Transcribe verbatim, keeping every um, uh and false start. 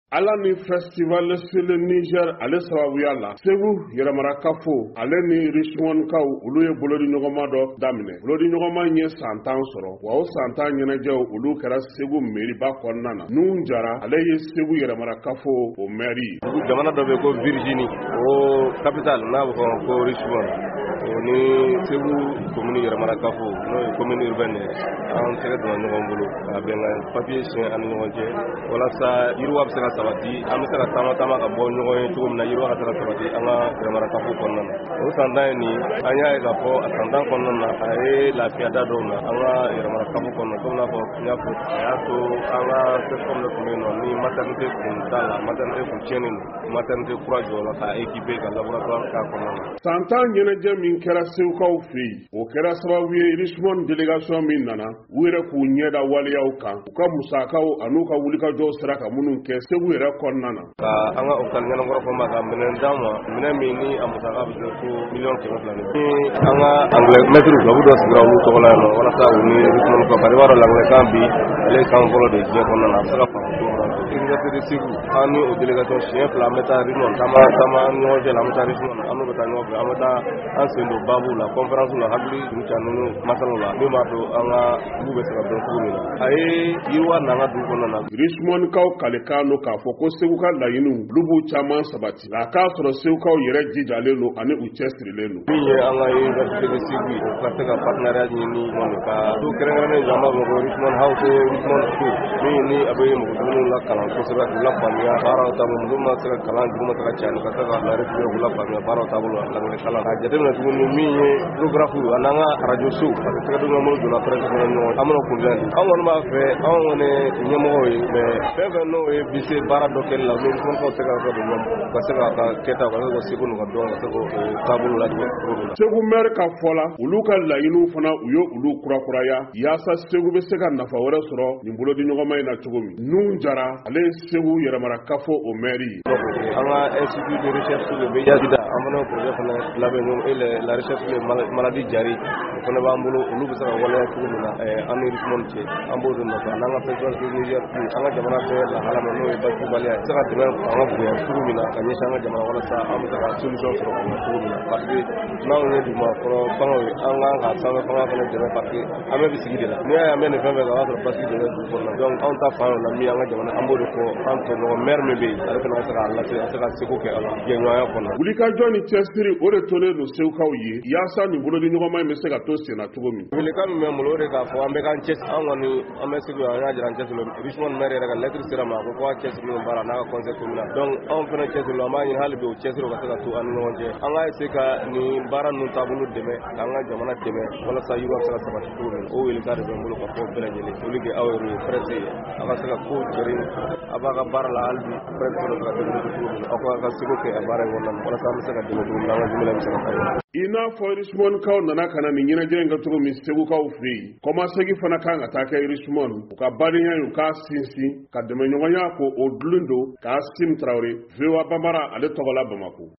ala ni festival sele Niger ale sababuya la Segu yɛrɛmara kafo ale ni Richmond kaw olu ye bolodi ɲɔgɔnma dɔ daminɛ. Bolodi ɲɔgɔnma ye san tan sɔrɔ wa o san tan ɲɛnajɛw olu kɛra Segu mairie-ba kɔnɔna na. Nun Jara ale ye Segu yɛrɛmara kafo o mairie. Jamana dɔ bɛ ko Virginie o capital n'a bɛ fɔ ko Richmond o ni Segu commune yɛrɛmara kafo n'o ye commune urbaine an tɛgɛ donna ɲɔgɔn bolo ka bɛn ka papier siɲɛ an ni ɲɔgɔn cɛ walasa yiriwa bɛ se ka sabati an bɛ se ka taama taama ka bɔ ɲɔgɔn ye cogo min na yiriwa ka se ka sabati an ka yɛrɛmara kafo kɔnɔna na. O san tan ye nin an y'a ye k'a fɔ a san tan kɔnɔna na a ye lafiya da dɔw na an ka yɛrɛmara kafo kɔnɔna komi n'a fɔ n y'a fɔ a y'a to an ka sɛsɔn dɔ tun bɛ yen nɔ ni maternité kun t'a la maternité kun tiɲɛnen don maternité kura jɔra ka équipé ka laboratoire k'a kɔnɔna na. San tan ɲɛnajɛ min kɛra Segukaw fɛ yen o kɛra sababu ye Richmond délégation min nana u yɛrɛ k'u ɲɛda waleyaw kan u ka musakaw an'u ka wulikajɔw sera ka minnu kɛ Segu yɛrɛ kɔnɔna na. Ka an ka hôpital ɲɛnakɔrɔ fɔ ma ka minɛn d'an ma minɛn min ni a musaka bɛ se fo miliyɔn kɛmɛ fila ni ni an ka anglais maître tubabu dɔ sigira olu tɔgɔ la yan nɔ walasa u ni Richmond ka bari b'a dɔn l'anglais bi ale ye kan fɔlɔ de diɲɛ kɔnɔna na a bɛ se ka faamu cogo min na. Université de Segu an ni o délégation siɲɛ fila an bɛ taa Richmond taama taama an ni ɲɔgɔn cɛ la an bɛ taa Richmond an n'u bɛ taa ɲɔgɔn fɛ an bɛ taa an sen don baabu la conférence la hakili juru ca ninnu masalaw la min b'a to an ka dugu bɛ se ka dɔn cogo min na. A ye yiriwa n'an ka dugu kɔnɔna na. Richmond kaw kalekan don k'a fɔ ko Segu ka laɲiniw olu b'u caman sabati nka k'a sɔrɔ Segukaw yɛrɛ jijalen don ani u cɛsirilen don. Min ye an ka Université de Segu o ka se ka partenariat ɲini ɲɔgɔn ka du kɛrɛnkɛrɛnnen jɔ an b'a fɔ ko Richmond House Richmond School min ni a bɛ mɔgɔjuguw la kalan kosɛbɛ k'u la faamuya baaraw taabolo minnu ma se ka kalan jugu ma se ka caya ka se ka larisire k'u la faamuya baaraw taabolo la langile kalan ka jateminɛ tuguni min ye géographe a n'an ka radio so parce que tɛgɛ dun ɲɛmɔgɔ donna presse kɔnɔ ɲɔgɔn an bɛna kunbɛn di an kɔni b'a fɛ an kɔni ɲɛmɔgɔw ye mais fɛn fɛn n'o ye bi se baara dɔ kɛli la ni Richmondkaw tɛ ka kɛ don ka se ka ka kɛta ka se ka Segu n'u ka dɔn ka se k'o taabolo lajɛ cogo min na. Segu maire ka fɔ la olu ka laɲiniw fana u ye olu kurakuraya yaasa Segu bɛ se ka nafa wɛrɛ sɔrɔ nin bolodi ɲɔgɔnma in na cogo min. Nun Jara ale ye Segu yɛrɛmara kafo o mairie. An ka institut de recherche sur le V I H sida an fana projet fana labɛn et la recherche sur les maladies jari o fana b'an bolo olu bɛ se ka waleya cogo min na an ni Richmond cɛ an b'o de nɔfɛ n'an ka festival de Niger an ka jamana bɛɛ lahala ma n'o ye basibaliya se ka dɛmɛ an ka bonya cogo min na ka ɲɛsin an ka jamana walasa an bɛ se ka solution sɔrɔ o la cogo min na parce que n'anw ye duguma fɔlɔ fɛngɛw ye an kan ka sanfɛ fanga fana dɛmɛ parce que an bɛɛ bɛ sigi de la n'i y'a ye an bɛ nin fɛn fɛn kan o y'a sɔrɔ basigi de bɛ dugu kɔnɔna donc anw ta fan la min an ka jamana an b'o de fɔ an tɔɲɔgɔn maire min bɛ yen ale fana ka se k'a lase a se ka seko kɛ a la jɛɲɔgɔnya kɔnɔ. Wulikajɔ ni cɛsiri o de tolen don Segukaw ye yaasa nin bolodi ɲɔgɔnma in bɛ se ka to senna cogo min. Welekan min bɛ n bolo o de k'a fɔ an bɛ k'an cɛsiri an kɔni an bɛ Segu yan an y'a jira an cɛsiri Richmond maire yɛrɛ ka lettre sera ma ko k'a cɛsiri nin baara n'a ka conseil communal donc anw fana cɛsiri an b'a ɲini hali bi o cɛsiri o ka se ka to an ni ɲɔgɔn cɛ an k'a essayer ka nin baara ninnu taabolo dɛmɛ k'an ka jamana dɛmɛ walasa yiriwa bɛ se ka sabati cogo min na o welekan de bɛ n bolo ka fɔ bɛɛ lajɛlen olu kɛ aw yɛrɛ ye presse ye a ka se ka ko cɛri a b'a ka baara la hali bi presse fana bɛ ka dɛmɛ cogo min na aw ka seko kɛ a baara in kɔnɔna na walasa an bɛ se ka dɛmɛ cogo min na an ka jumɛn bɛ se ka taa i n'a fɔ Richmond kaw nana ka na nin ɲɛnajɛ in kɛ cogo min Segukaw fɛ yen kɔmasegi fana kan ka taa kɛ Richmond u ka badenya u k'a sinsin ka dɛmɛ ɲɔgɔnya ko o dulon don k'a Sim Traoré V O A Bambara ale tɔgɔ la Bamako.